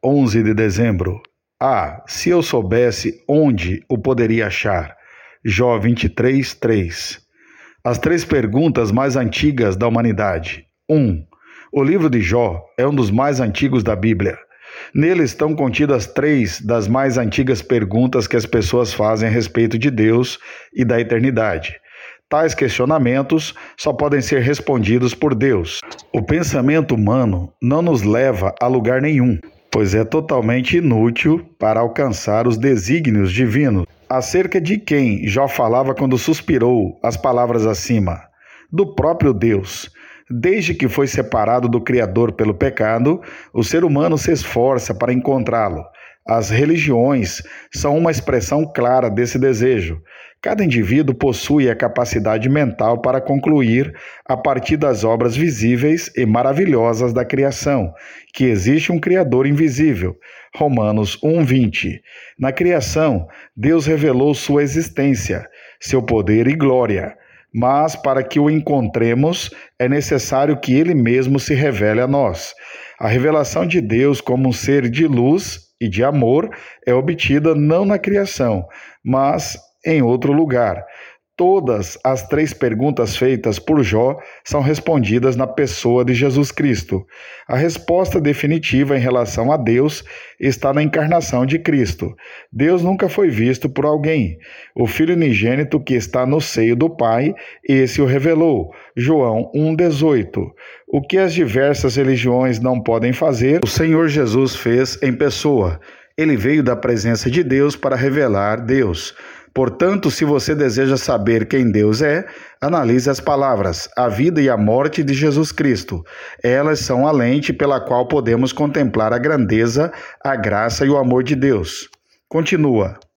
11 de dezembro. Se eu soubesse onde o poderia achar. Jó 23, 3. As 3 perguntas mais antigas da humanidade. 1. O livro de Jó é um dos mais antigos da Bíblia. Nele estão contidas 3 das mais antigas perguntas que as pessoas fazem a respeito de Deus e da eternidade. Tais questionamentos só podem ser respondidos por Deus. O pensamento humano não nos leva a lugar nenhum, pois é totalmente inútil para alcançar os desígnios divinos. Acerca de quem Jó falava quando suspirou as palavras acima? Do próprio Deus. Desde que foi separado do Criador pelo pecado, o ser humano se esforça para encontrá-lo. As religiões são uma expressão clara desse desejo. Cada indivíduo possui a capacidade mental para concluir, a partir das obras visíveis e maravilhosas da criação, que existe um Criador invisível. Romanos 1:20. Na criação, Deus revelou sua existência, seu poder e glória. Mas, para que o encontremos, é necessário que Ele mesmo se revele a nós. A revelação de Deus como um ser de luz e de amor é obtida não na criação, mas em outro lugar. Todas as 3 perguntas feitas por Jó são respondidas na pessoa de Jesus Cristo. A resposta definitiva em relação a Deus está na encarnação de Cristo. Deus nunca foi visto por alguém. O Filho unigênito que está no seio do Pai, esse o revelou. João 1,18. O que as diversas religiões não podem fazer, o Senhor Jesus fez em pessoa. Ele veio da presença de Deus para revelar Deus. Portanto, se você deseja saber quem Deus é, analise as palavras, a vida e a morte de Jesus Cristo. Elas são a lente pela qual podemos contemplar a grandeza, a graça e o amor de Deus. Continua.